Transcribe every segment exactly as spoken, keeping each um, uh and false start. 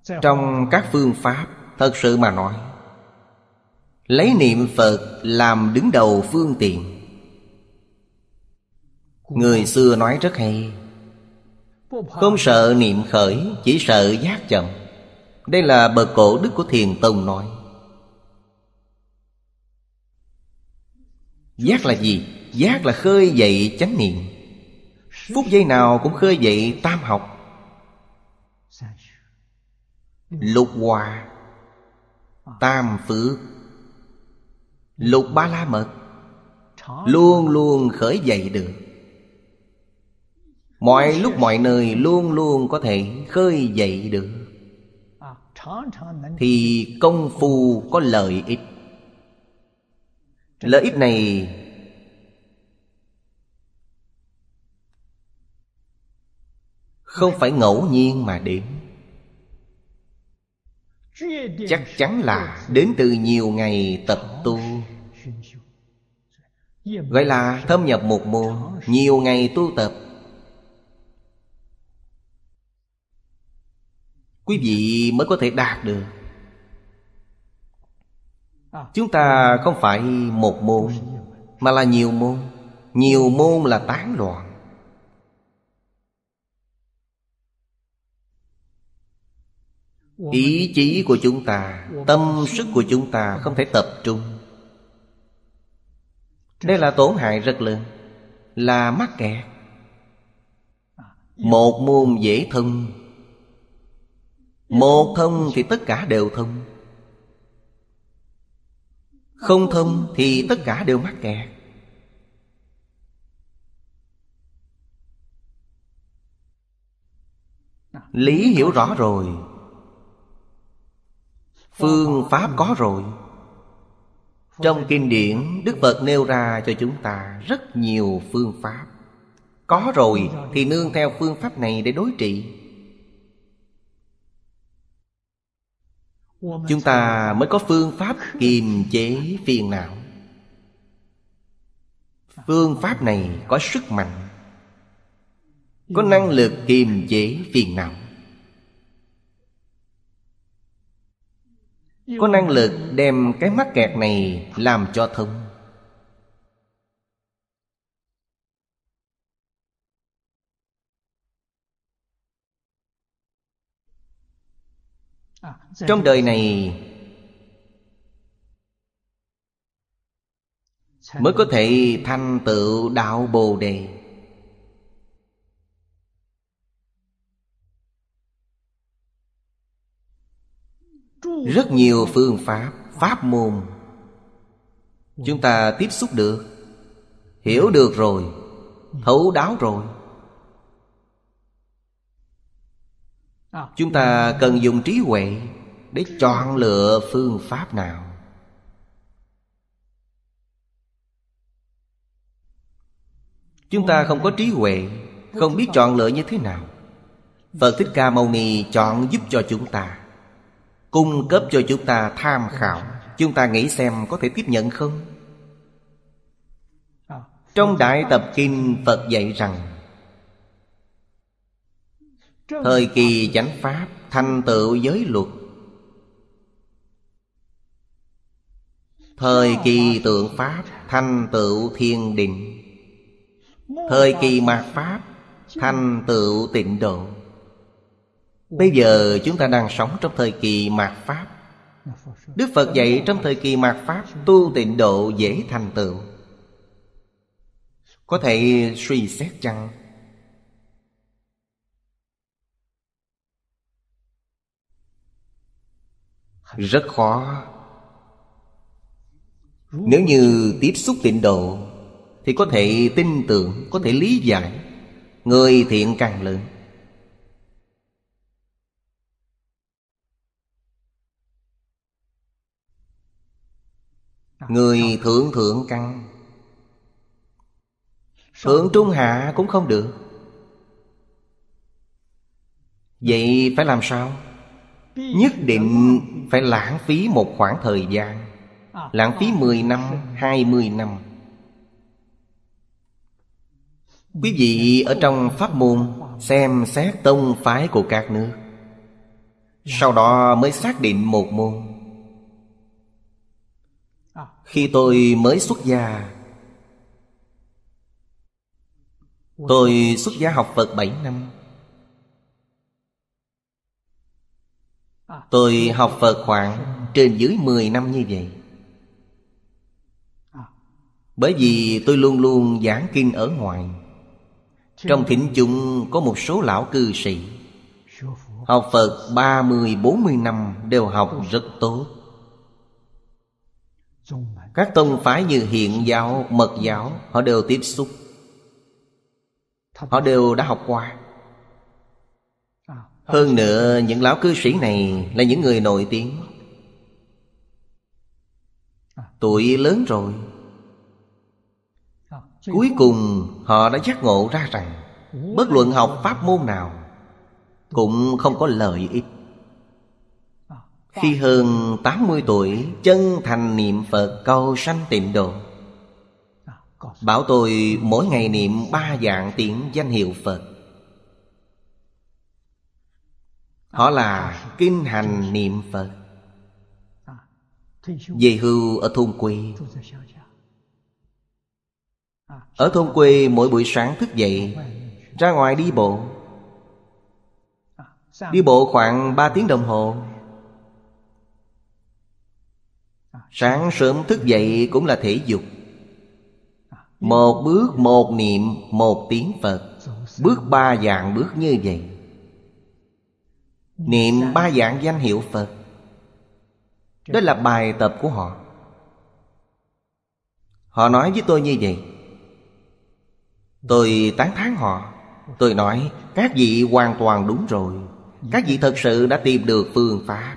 Trong các phương pháp, thật sự mà nói, lấy niệm Phật làm đứng đầu phương tiện. Người xưa nói rất hay: không sợ niệm khởi, chỉ sợ giác chậm. Đây là bậc cổ đức của Thiền Tông nói. Giác là gì? Giác là khơi dậy chánh niệm. Phút giây nào cũng khơi dậy tam học, lục hòa, tam phước, lục ba la mật, luôn luôn khởi dậy được. Mọi lúc mọi nơi luôn luôn có thể khơi dậy được, thì công phu có lợi ích. Lợi ích này không phải ngẫu nhiên mà đến, chắc chắn là đến từ nhiều ngày tập tu, gọi là thâm nhập một môn, nhiều ngày tu tập. Quý vị mới có thể đạt được. Chúng ta không phải một môn, mà là nhiều môn. Nhiều môn là tán loạn. Ý chí của chúng ta, tâm sức của chúng ta không thể tập trung. Đây là tổn hại rất lớn, là mắc kẹt. Một môn dễ thông, một thông thì tất cả đều thông. Không thông thì tất cả đều mắc kẹt. Lý hiểu rõ rồi, phương pháp có rồi. Trong kinh điển, Đức Phật nêu ra cho chúng ta rất nhiều phương pháp. Có rồi thì nương theo phương pháp này để đối trị. Chúng ta mới có phương pháp kiềm chế phiền não. Phương pháp này có sức mạnh, có năng lực kiềm chế phiền não, có năng lực đem cái mắc kẹt này làm cho thông. Trong đời này mới có thể thành tựu đạo Bồ Đề. Rất nhiều phương pháp, pháp môn chúng ta tiếp xúc được, hiểu được rồi, thấu đáo rồi. Chúng ta cần dùng trí huệ để chọn lựa phương pháp nào. Chúng ta không có trí huệ, không biết chọn lựa như thế nào. Phật Thích Ca Mâu Ni chọn giúp cho chúng ta, cung cấp cho chúng ta tham khảo. Chúng ta nghĩ xem có thể tiếp nhận không? Trong Đại Tập Kinh, Phật dạy rằng thời kỳ chánh pháp thành tựu giới luật, thời kỳ tượng pháp thành tựu thiền định, thời kỳ mạt pháp thành tựu tịnh độ. Bây giờ chúng ta đang sống trong thời kỳ mạt pháp. Đức Phật dạy trong thời kỳ mạt pháp tu tịnh độ dễ thành tựu. Có thể suy xét chăng? Rất khó. Nếu như tiếp xúc tịnh độ thì có thể tin tưởng, có thể lý giải. Người thiện càng lớn. Người thượng thượng căn, thượng trung hạ cũng không được. Vậy phải làm sao? Nhất định phải lãng phí một khoảng thời gian. Lãng phí mười năm, hai mươi năm. Quý vị ở trong pháp môn xem xét tông phái của các nước, Sau đó mới xác định một môn. Khi tôi mới xuất gia, tôi xuất gia học Phật bảy năm. Tôi học Phật khoảng trên dưới mười năm như vậy. Bởi vì tôi luôn luôn giảng kinh ở ngoài. Trong thính chúng có một số lão cư sĩ học Phật ba mươi bốn mươi năm đều học rất tốt. Các tông phái như Hiện giáo, Mật giáo, họ đều tiếp xúc. Họ đều đã học qua. Hơn nữa những lão cư sĩ này là những người nổi tiếng, tuổi lớn rồi. Cuối cùng họ đã giác ngộ ra rằng bất luận học pháp môn nào cũng không có lợi ích. Khi hơn tám mươi tuổi, chân thành niệm Phật cầu sanh tịnh độ. Bảo tôi mỗi ngày niệm ba vạn tiếng danh hiệu Phật. Họ là kinh hành niệm Phật. Về hưu ở thôn quê. Ở thôn quê mỗi buổi sáng thức dậy, ra ngoài đi bộ. Đi bộ khoảng ba tiếng đồng hồ. Sáng sớm thức dậy cũng là thể dục. Một bước một niệm một tiếng Phật. Bước ba vạn bước như vậy. Niệm ba vạn danh hiệu Phật. Đó là bài tập của họ. Họ nói với tôi như vậy. Tôi tán thán họ. Tôi nói các vị hoàn toàn đúng rồi. Các vị thật sự đã tìm được phương pháp.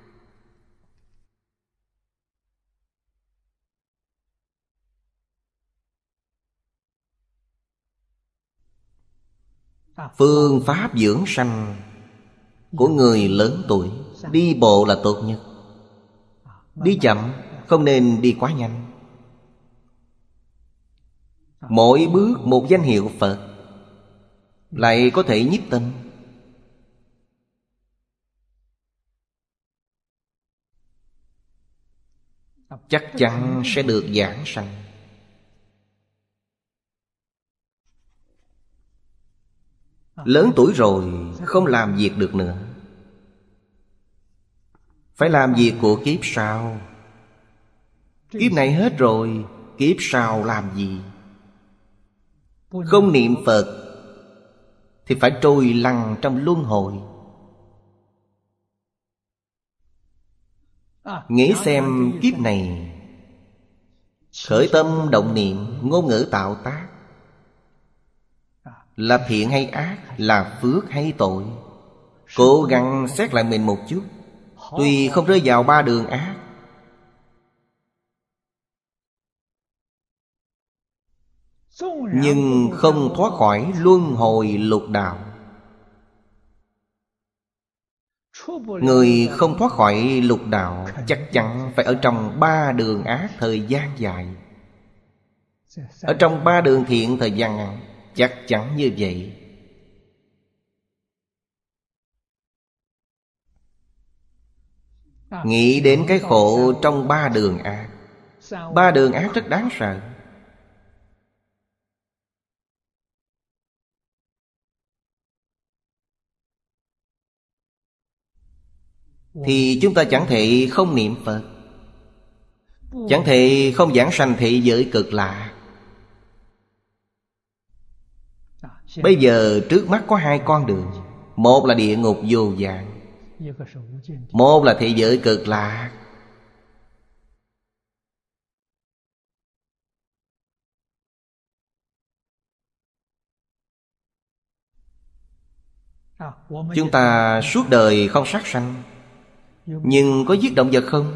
Phương pháp dưỡng sanh của người lớn tuổi, đi bộ là tốt nhất. Đi chậm, không nên đi quá nhanh. Mỗi bước một danh hiệu Phật, lại có thể nhiếp tâm. Chắc chắn sẽ được giảng sanh. Lớn tuổi rồi không làm việc được nữa. Phải làm việc của kiếp sau. Kiếp này hết rồi, kiếp sau làm gì? Không niệm Phật thì phải trôi lăn trong luân hồi. Nghĩ xem kiếp này khởi tâm động niệm, ngôn ngữ tạo tác, là thiện hay ác, là phước hay tội. Cố gắng xét lại mình một chút. Tuy không rơi vào ba đường ác, nhưng không thoát khỏi luân hồi lục đạo. Người không thoát khỏi lục đạo chắc chắn phải ở trong ba đường ác thời gian dài. Ở trong ba đường thiện thời gian ngắn. Chắc chắn như vậy. Nghĩ đến cái khổ trong ba đường ác. Ba đường ác rất đáng sợ. Thì chúng ta chẳng thể không niệm Phật, chẳng thể không giảng sanh thế giới cực lạc. Bây giờ trước mắt có hai con đường. Một là địa ngục vô vàn, một là thế giới cực lạc. Chúng ta suốt đời không sát sanh, nhưng có giết động vật không?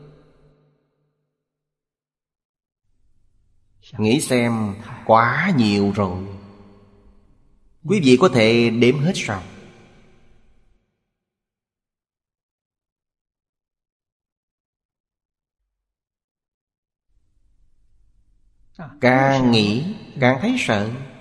Nghĩ xem, quá nhiều rồi. Quý vị có thể đếm hết sao? Càng nghĩ càng thấy sợ.